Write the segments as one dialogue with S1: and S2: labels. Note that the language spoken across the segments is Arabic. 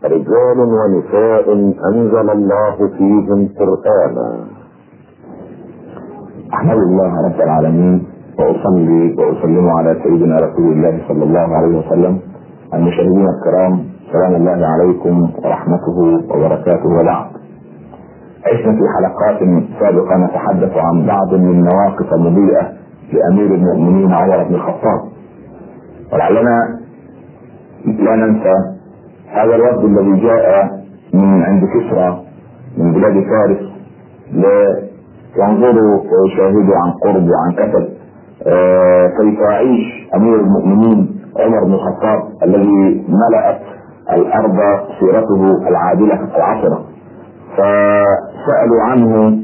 S1: رجال ونساء أنزل الله فيهم قرآنا.
S2: أحمد الله رب العالمين وأصلي وأسلم على سيدنا رسول الله صلى الله عليه وسلم. المشاهدين الكرام، سلام الله عليكم ورحمته وبركاته، وبعد. عشنا في حلقات سابقة نتحدث عن بعض من مواقف المضيئة لأمير المؤمنين عمر بن الخطاب، ولعلنا لا ننسى هذا الوفد الذي جاء من عند كسرى من بلاد فارس لينظروا ويشاهدوا عن قرب وعن كسب كيف يعيش أمير المؤمنين عمر بن الخطاب الذي ملأت الأرض سيرته العادلة العصرة. فسألوا عنه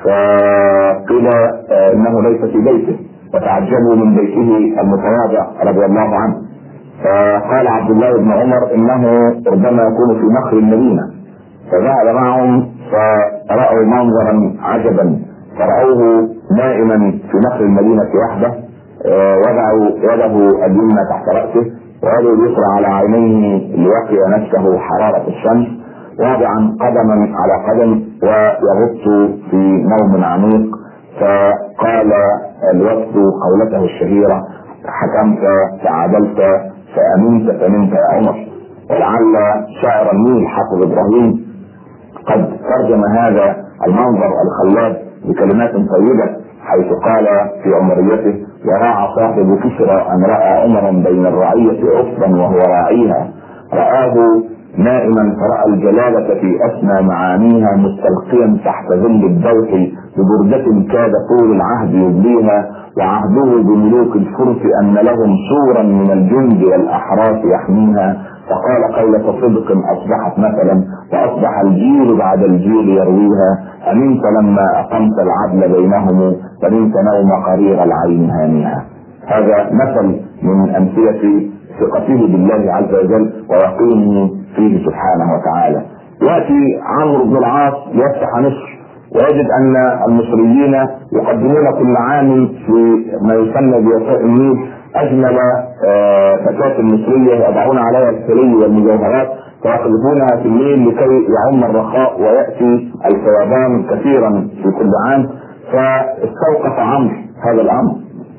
S2: فقيل إنه ليس في بيته، وتعجبوا من بيته المتواضع رضي الله عنه. فقال عبد الله بن عمر إنه ربما يكون في نخل المدينة، فذهب معهم فرأوا منظرا عجبا، فرأوه نائما في نخل المدينة وحده، وضعوا يده اليمنى تحت رأسه ويده اليسرى على عينيه ليقي نفسه حرارة الشمس، واضعا قدما على قدم ويغط في نوم عميق. فقال الوفد قولته الشهيرة: حكمت فعدلت فأمنت فنمت يا عمر. ولعل شاعر النيل حافظ إبراهيم قد ترجم هذا المنظر الخلاب بكلمات طيبة، حيث قال في عمريته: وراعى صاحب كسرى أن رأى عمرا بين الرعية عصرا وهو راعيها، رآه نائما فرأى الجلالة في أسمى معانيها، مستلقيا تحت ظل الدوح ببردة كاد طول العهد يبليها، وعهده بملوك الفرس أن لهم سورا من الجند والأحراس يحميها. فقال قولة صدق أصبحت مثلا، وأصبح الجيل بعد الجيل يرويها، أمنت لما أقمت العدل بينهم، فنمت نوم قرير العين هانيها. هذا مثل من أمثلة ثقته بالله عز وجل ويقينه فيه سبحانه وتعالى. يأتي عمرو بن العاص ليفتح مصر، ويجد أن المصريين يقدمون كل عام في ما يسمى بوفاء النيل أجمل فتاة مصرية يضعون عليها الحلي والمجوهرات فيقذفونها في النيل لكي يعم الرخاء ويأتي الفيضان كثيرا في كل عام. فاستوقف عمرو هذا الأمر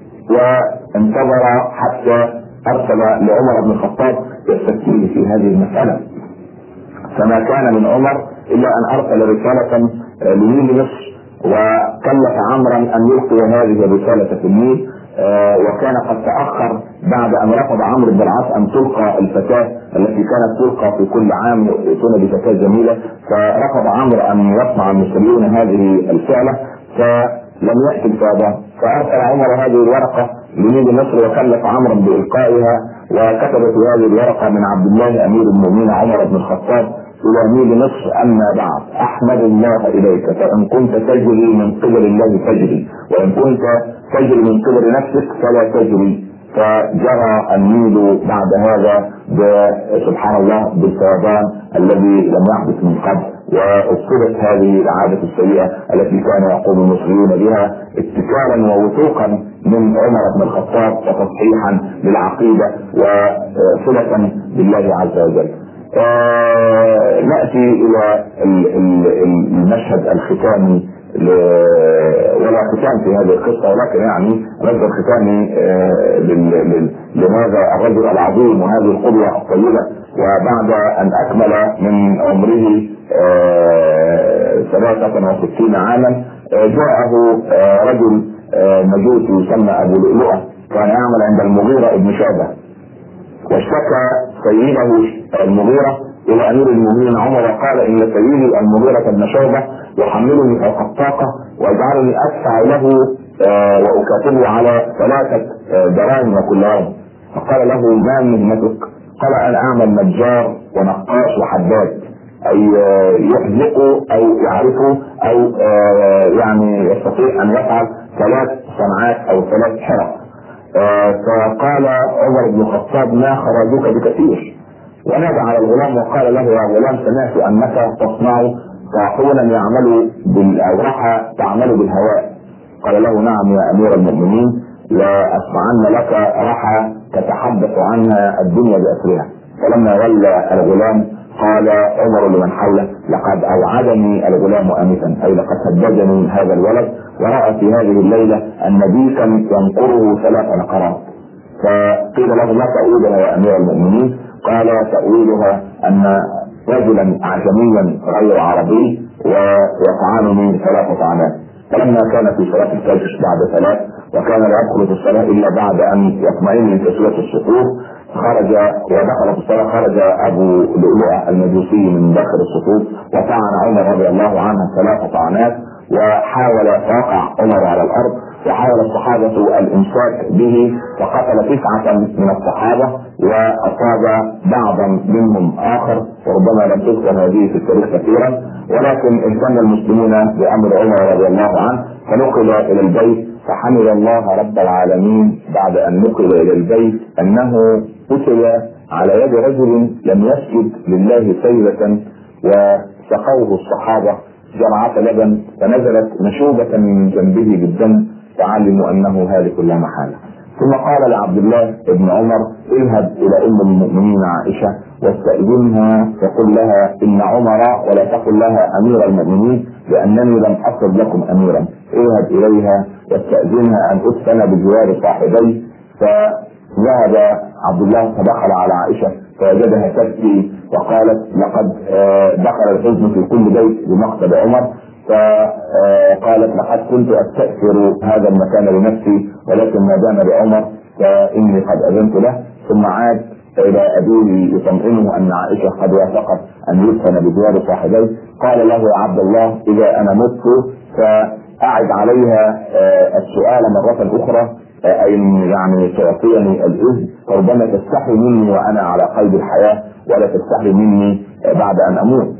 S2: وانتظر حتى أرسل لعمر بن الخطاب يستفتيه في هذه المسألة، فما كان من عمر إلا أن أرسل رسالة لنيل مصر وكلف عمرا أن يلقي هذه الرسالة في النيل. وكان قد تأخر بعد أن رفض عمرو بن العاص أن تلقى الفتاة التي كانت تلقى في كل عام يأتون بفتاة جميلة، فرفض عمرو أن يصنع المصريون هذه الفعلة، فلم يأتي الفائدة. فأرسل عمر هذه الورقة لنيل مصر وكلف عمرا بإلقائها، وكتب في هذه الورقة: من عبد الله أمير المؤمنين عمر بن الخطاب إلى نيل مصر، أما بعد، أحمد الله إليك، فإن كنت تجري من قبل الله تجري، وإن كنت تجري من قبل نفسك فلا تجري. فجرى النيل بعد هذا سبحان الله بالفيضان الذي لم يحدث من قبل، وأبطلت هذه العادة السيئة التي كان يقوم المصريون بها اتكالا ووثوقا من عمر بن الخطاب وتصحيحا للعقيدة وصلة بالله عز وجل. نأتي إلى المشهد الختامي، ولا ختام في هذه القصة، ولكن يعني مشهد الختامي لهذا الرجل العظيم وهذه القدوة الطيبة. وبعد أن أكمل من عمره 63 عاما جاءه رجل مجوسي يسمى أبو لؤلؤة، كان يعمل عند المغيرة ابن شعبة، واشتكى سيده المغيرة إلى أمير المؤمنين عمر وقال: إن سيدي المغيرة بن شعبة يحملني فوق الطاقة ويجعلني أدفع له وأكاتبه على 3 دراهم كل يوم. فقال له: ما مهنتك؟ قال: أنا أعمل نجار ونقاش وحداد، أي يحذق أو يعرف أو يعني يستطيع أن يفعل 3 صنعات أو 3 حرف. فقال عمر بن الخطاب: ما خرجوك بكثير. ونادى على الغلام وقال له: يا غلام، سمعت أنك تصنع طاحونا يعمل بالأوراق تعمل بالهواء. قال له: نعم يا أمير المؤمنين، لا أسمعن لك رحى تتحدث عنها الدنيا بأسرها. فلما ولى الغلام قال عمر لمن حوله: لقد اوعدني الغلام انفا، اي لقد هددني هذا الولد، وراى في هذه الليله ان ديكا ينقره 3 نقرات. فقيل له: ما تأويلها يا امير المؤمنين؟ قال: تأويلها ان رجلا اعجميا غير عربي ويطعنني 3 طعنات. فلما كان في صلاه الفجر بعد 3 وكان لا يدخل في الصلاه الا بعد ان يطمئن من تسويه الصفوف، خرج ودخل في الصلاه، خرج ابو لؤلؤة المجوسي من داخل الصفوف وطعن عمر رضي الله عنه 3 طعنات، وحاول فوقع عمر على الارض، وحاول الصحابه الامساك به، فقتل 9 من الصحابه واصاب بعضا منهم اخر، وربما لم تذكر هذه في التاريخ كثيرا. ولكن اهتم المسلمون بامر عمر رضي الله عنه، فنقل الى البيت، فحمد الله رب العالمين بعد ان نقل الى البيت انه قتل على يد رجل لم يسجد لله سجدة، وسقوه الصحابة جرعة لبن، فنزلت مشوبة من جنبه بالدم، فعلموا انه هالك لا محالة. ثم قال لعبد الله بن عمر: اذهب الى ام المؤمنين عائشة واستأذنها وقل لها ان عمر، ولا تقل لها امير المؤمنين لانني لم اصب لكم اميرا، اذهب اليها واستأذنها ان ادفن بجوار صاحبي. فذهب عبد الله فدخل على عائشة فوجدها تبكي، وقالت: لقد دخل الحزن في كل بيت بمقتل عمر. فقالت: لقد كنت استأثر هذا المكان لنفسي، ولكن ما دام بعمر فاني قد اذنت له. ثم عاد الى ابيه يطمئنه ان عائشه قد وافقت ان يدفن بجوار صاحبيه. قال له: يا عبد الله، اذا انا مت فاعد عليها السؤال مره اخرى، اي يعني تعطيني الاذن، فربما تستحي مني وانا على قيد الحياه، ولا تستحي مني بعد ان اموت.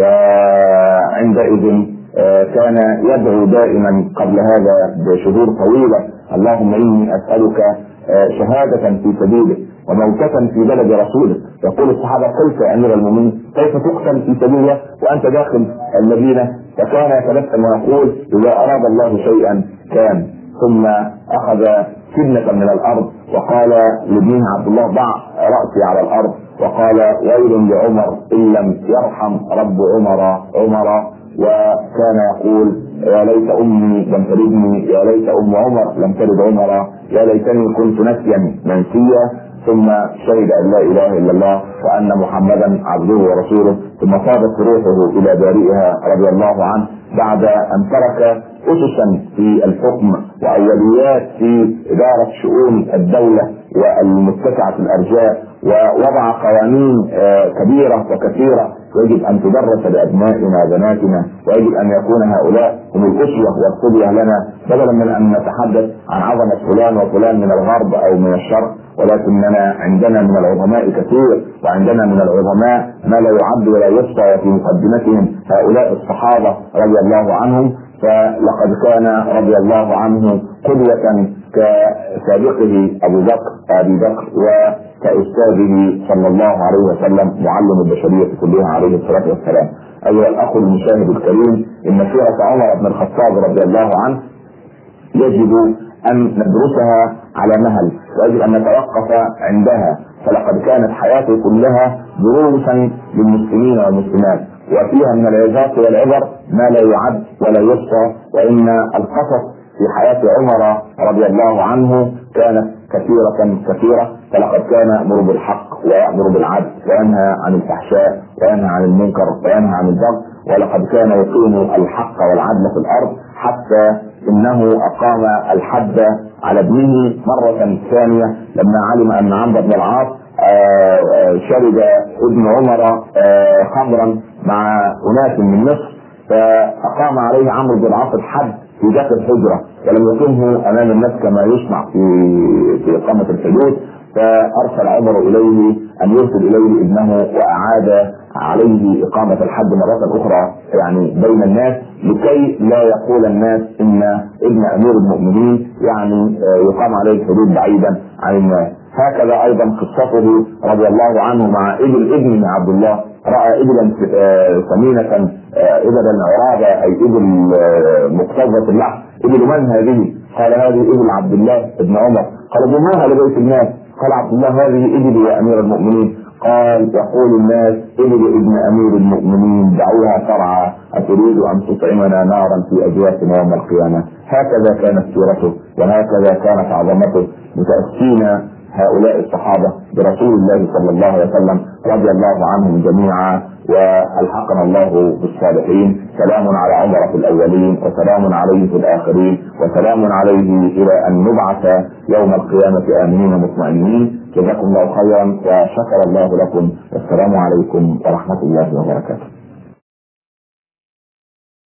S2: فعندئذ كان يدعو دائما قبل هذا بشهور طويله: اللهم اني اسالك شهاده في سبيلك وموتة في بلد رسولك. يقول الصحابه: كيف يا امير المؤمنين؟ كيف تقتل في سبيل الله وانت داخل المدينه؟ فكان يتبسم ويقول: اذا اراد الله شيئا كان. ثم اخذ سنة من الارض وقال لابنه عبد الله: ضع راسي على الارض، وقال: ويل لعمر ان لم يرحم رب عمر. وكان يقول: يا ليت امي لم تلدني، يا ليت ام عمر لم تلد عمر، يا ليتني كنت نسيا منسيا. ثم شهد ان لا اله الا الله وان محمدا عبده ورسوله. ثم صادت روحه الى بارئها رضي الله عنه بعد ان ترك اسسا في الحكم واوليات في اداره شؤون الدوله والمتسعه الارجاء، ووضع قوانين كبيره وكثيره يجب ان تدرس لابنائنا وبناتنا، ويجب ان يكون هؤلاء هم الاسوه والقدوه لنا، بدلا من ان نتحدث عن عظمه فلان وفلان من الغرب او من الشرق. ولكننا عندنا من العظماء كثير، وعندنا من العظماء ما لا يعد ولا يحصى، وفي مقدمتهم هؤلاء الصحابه رضي الله عنهم. فلقد كان رضي الله عنه قدوة كسابقه ابي بكر وكأستاذه صلى الله عليه وسلم معلم البشرية كلها عليه الصلاة والسلام. ايها الاخ المشاهد الكريم، ان سيرة عمر بن الخطاب رضي الله عنه يجب ان ندرسها على مهل، ويجب ان نتوقف عندها، فلقد كانت حياته كلها دروسا للمسلمين والمسلمات، وفيها من العظات والعبر ما لا يعد ولا يحصى. وان القصص في حياة عمر رضي الله عنه كانت كثيرة. فلقد كان يأمر بالحق ويأمر بالعدل وينهى عن الفحشاء وينهى عن المنكر وينهى عن البغي، ولقد كان يقيم الحق والعدل في الارض، حتى انه اقام الحد على ابنه مرة ثانية لما علم ان عمرو بن العاص شرب ابن عمر خمرا مع اناس من مصر، فاقام عليه عمرو بن العاص الحد في داخل الحجرة، ولم يقمه امام الناس كما يسمع في اقامة الحدود. فارسل عمر اليه ان يرسل اليه ابنه واعاد عليه اقامة الحد مرة اخرى يعني بين الناس، لكي لا يقول الناس ان ابن امير المؤمنين يعني يقام عليه الحدود بعيدا عن الناس. هكذا ايضا قصته رضي الله عنه مع ابن عبد الله. راى ابلا ثمينة، ابلا عرابة، اي ابل مقتضة اللحم. ابل من هذه؟ قال: هذه ابل عبد الله بن عمر. قال: ضموها لبيت الناس. قال عبد الله: هذه ابلي يا امير المؤمنين. قال يقول الناس ابن امير المؤمنين دعوها ترعى، اتريد ان تطعمنا نارا في اجوافنا يوم القيامه. هكذا كانت سيرته وهكذا كانت عظمته، متأسين هؤلاء الصحابه برسول الله صلى الله عليه وسلم رضي الله عنهم جميعا، والحقنا الله بالصالحين. سلام على عمر في الاولين، وسلام عليه في الاخرين، وسلام عليه الى ان نبعث يوم القيامه امنين مطمئنين. جزاكم الله خيرا وشكر الله لكم، والسلام عليكم ورحمه الله وبركاته.